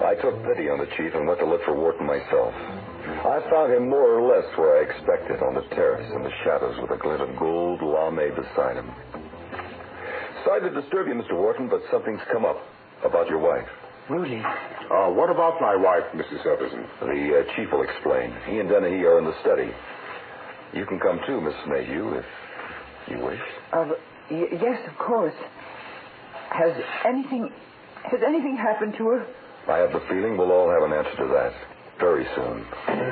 I took pity on the chief and went to look for Wharton myself. I found him more or less where I expected, on the terrace in the shadows with a glint of gold lame beside him. Sorry to disturb you, Mr. Wharton, but something's come up about your wife. Rudy. What about my wife, Mrs. Everson? The chief will explain. He and Dennehy are in the study. You can come too, Miss Mayhew, if you wish. Yes, of course. Has anything happened to her? I have the feeling we'll all have an answer to that very soon.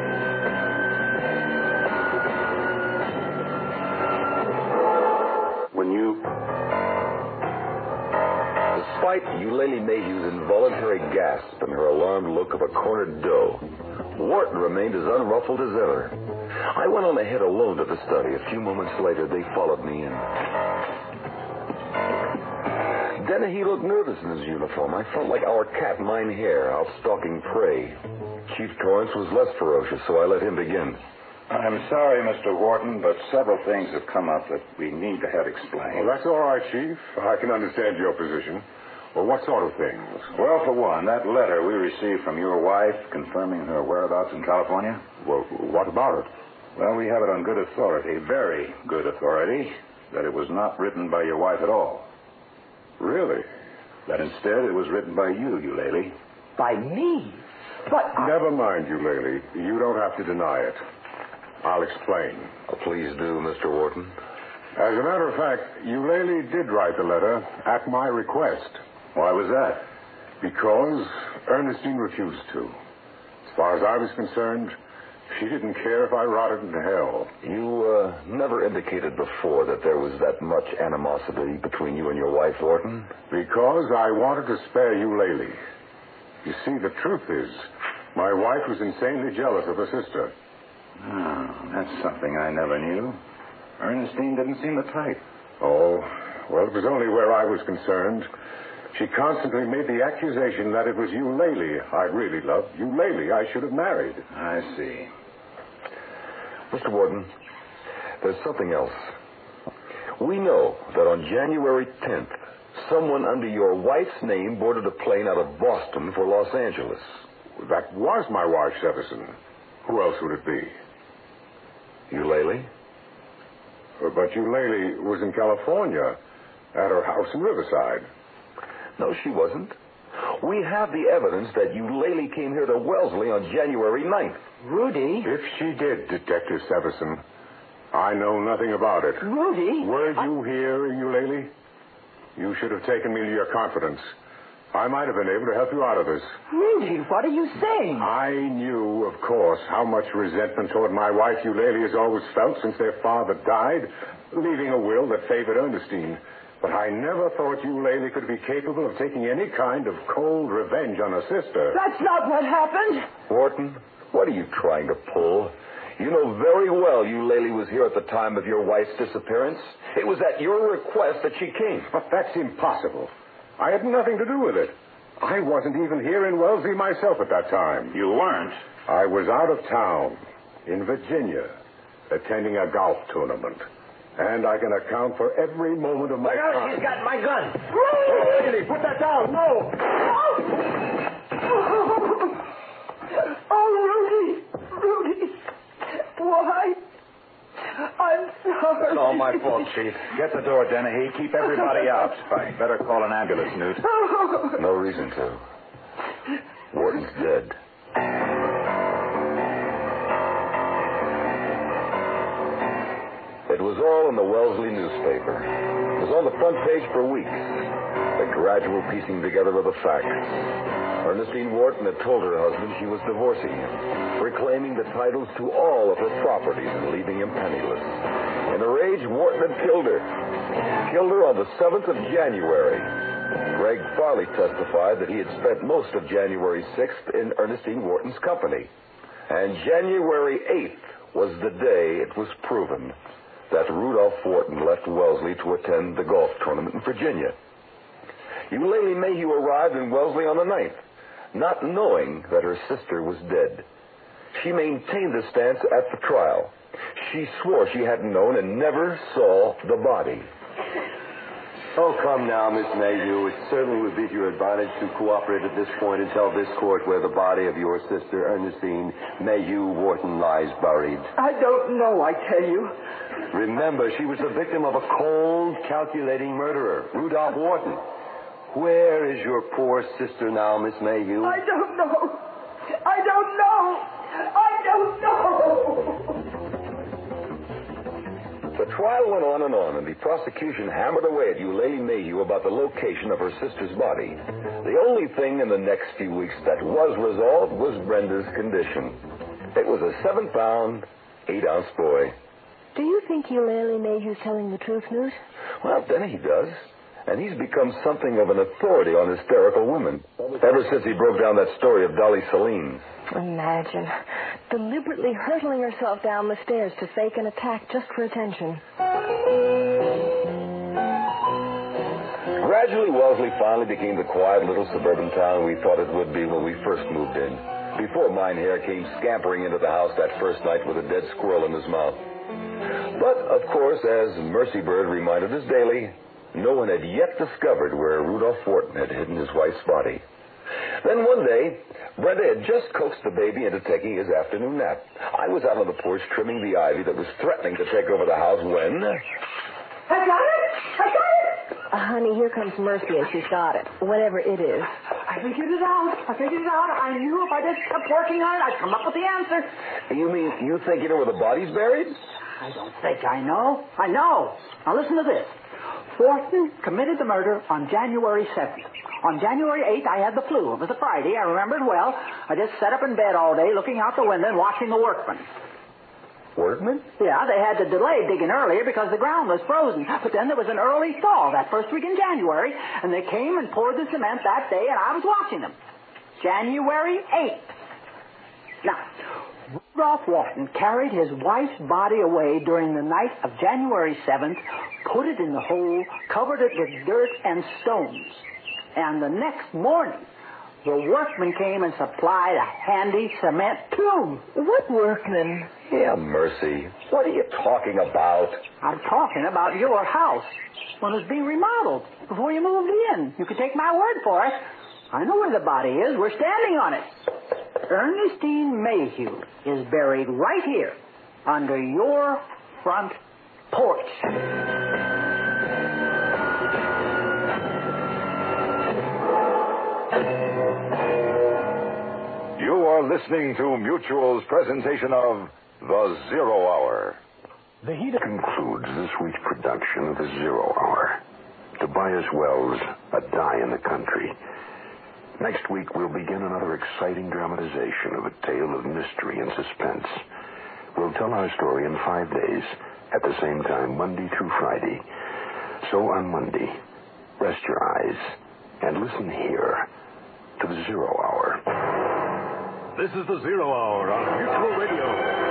Despite Eulalie Mayhew's involuntary gasp and her alarmed look of a cornered doe, Wharton remained as unruffled as ever. I went on ahead alone to the study. A few moments later, they followed me in. Dennehy looked nervous in his uniform. I felt like our cat, Mine Hare, out stalking prey. Chief Torrance was less ferocious, so I let him begin. I'm sorry, Mr. Wharton, but several things have come up that we need to have explained. Well, that's all right, Chief. I can understand your position. Well, what sort of things? Well, for one, that letter we received from your wife confirming her whereabouts in California. Well, what about it? Well, we have it on good authority, very good authority, that it was not written by your wife at all. Really? That instead it was written by you, Eulalie. By me? But Never mind, Eulalie. You don't have to deny it. I'll explain. Please do, Mr. Wharton. As a matter of fact, Eulalie did write the letter at my request. Why was that? Because Ernestine refused to. As far as I was concerned, she didn't care if I rotted in hell. You never indicated before that there was that much animosity between you and your wife, Wharton. Because I wanted to spare Eulalie. You see, the truth is, my wife was insanely jealous of her sister. Oh, that's something I never knew. Ernestine didn't seem the type. Oh, well, it was only where I was concerned. She constantly made the accusation that it was Eulalie I really loved, Eulalie I should have married. I see. Mr. Wharton, there's something else. We know that on January 10th, someone under your wife's name boarded a plane out of Boston for Los Angeles. That was my wife, Everson. Who else would it be? Eulalie? But Eulalie was in California, at her house in Riverside. No, she wasn't. We have the evidence that Eulalie came here to Wellesley on January 9th. Rudy? If she did, Detective Severson, I know nothing about it. Rudy? Were you here, Eulalie? You should have taken me into your confidence. I might have been able to help you out of this. Rudy, what are you saying? I knew, of course, how much resentment toward my wife Eulalie has always felt since their father died, leaving a will that favored Ernestine. But I never thought Eulalie could be capable of taking any kind of cold revenge on her sister. That's not what happened. Wharton, what are you trying to pull? You know very well Eulalie was here at the time of your wife's disappearance. It was at your request that she came. But that's impossible. I had nothing to do with it. I wasn't even here in Wellesley myself at that time. You weren't? I was out of town, in Virginia, attending a golf tournament. And I can account for every moment of my time. He's got my gun. Oh, Lady, put that down. No. Oh, Rudy. Why? I'm sorry. It's all my fault, Chief. Get the door, Dennehy. Keep everybody out. I better call an ambulance, Newt. No reason to. Wharton's dead. It was all in the Wellesley newspaper. It was on the front page for weeks. The gradual piecing together of the facts. Ernestine Wharton had told her husband she was divorcing him, reclaiming the titles to all of her properties and leaving him penniless. In a rage, Wharton had killed her. Killed her on the 7th of January. Greg Farley testified that he had spent most of January 6th in Ernestine Wharton's company. And January 8th was the day it was proven that Rudolph Wharton left Wellesley to attend the golf tournament in Virginia. Eulalie Mayhew arrived in Wellesley on the 9th, not knowing that her sister was dead. She maintained this stance at the trial. She swore she hadn't known and never saw the body. Oh, come now, Miss Mayhew. It certainly would be to your advantage to cooperate at this point and tell this court where the body of your sister, Ernestine Mayhew Wharton, lies buried. I don't know, I tell you. Remember, she was the victim of a cold, calculating murderer, Rudolph Wharton. Where is your poor sister now, Miss Mayhew? I don't know. I don't know. I don't know. The trial went on, and the prosecution hammered away at Eulalie Mayhew about the location of her sister's body. The only thing in the next few weeks that was resolved was Brenda's condition. It was a 7-pound, 8-ounce boy. Do you think Eulalie Mayhew's telling the truth, Newt? Well, then he does. And he's become something of an authority on hysterical women. Ever since he broke down that story of Dolly Celine. Imagine. Deliberately hurtling herself down the stairs to fake an attack just for attention. Gradually, Wellesley finally became the quiet little suburban town we thought it would be when we first moved in. Before Minehair came scampering into the house that first night with a dead squirrel in his mouth. But, of course, as Mercy Bird reminded us daily, no one had yet discovered where Rudolph Wharton had hidden his wife's body. Then one day, Brenda had just coaxed the baby into taking his afternoon nap. I was out on the porch trimming the ivy that was threatening to take over the house when... I got it! I got it! Honey, here comes Mercy, and she's got it. Whatever it is. I figured it out. I knew if I just kept working on it, I'd come up with the answer. You mean you think you know where the body's buried? I don't think I know. I know. Now listen to this. Wharton committed the murder on January 7th. On January 8th, I had the flu. It was a Friday. I remember it well. I just sat up in bed all day looking out the window and watching the workmen. Workmen? Yeah, they had to delay digging earlier because the ground was frozen. But then there was an early thaw that first week in January, and they came and poured the cement that day, and I was watching them. January 8th. Now, Rudolph Wharton carried his wife's body away during the night of January 7th, put it in the hole, covered it with dirt and stones. And the next morning, the workmen came and supplied a handy cement tomb. What workmen? Yeah, Mercy. What are you talking about? I'm talking about your house when it was being remodeled before you moved in. You can take my word for it. I know where the body is. We're standing on it. Ernestine Mayhew is buried right here under your front porch. You are listening to Mutual's presentation of The Zero Hour. The heat concludes this week's production of The Zero Hour. Tobias Wells, A Die in the Country. Next week, we'll begin another exciting dramatization of a tale of mystery and suspense. We'll tell our story in 5 days, at the same time, Monday through Friday. So on Monday, rest your eyes and listen here to The Zero Hour. This is The Zero Hour on Mutual Radio.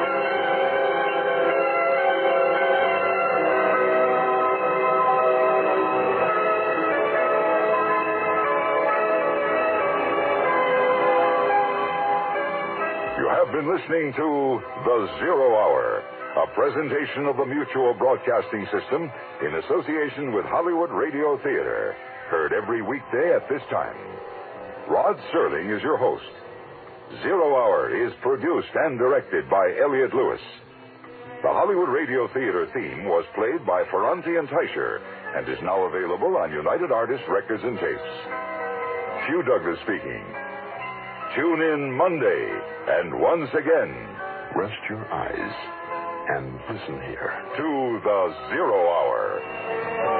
Been listening to The Zero Hour, a presentation of the Mutual Broadcasting System in association with Hollywood Radio Theater. Heard every weekday at this time. Rod Serling is your host. Zero Hour is produced and directed by Elliot Lewis. The Hollywood Radio Theater theme was played by Ferranti and Teicher and is now available on United Artists Records and Tapes. Hugh Douglas speaking. Tune in Monday, and once again, Rest your eyes and listen here to The Zero Hour.